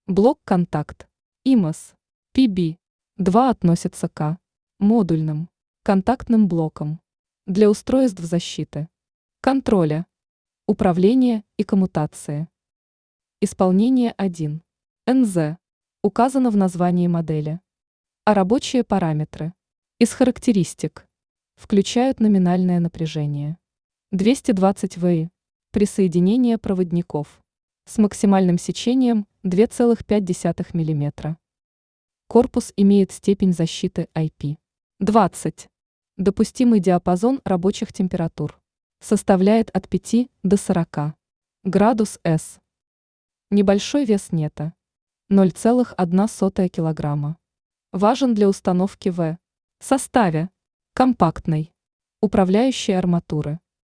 Блок контакт. ИМОС. PB. 2 относятся к модульным контактным блокам для устройств защиты, контроля, управления и коммутации. Исполнение 1. НЗ. Указано в названии модели. А рабочие параметры из характеристик включают номинальное напряжение 220 ВИ при соединении проводников с максимальным сечением 2,5 мм. Корпус имеет степень защиты IP20. Допустимый диапазон рабочих температур составляет от 5 до 40 градус С. Небольшой вес нета 0,1 кг. Важен для установки в составе компактной управляющей арматуры.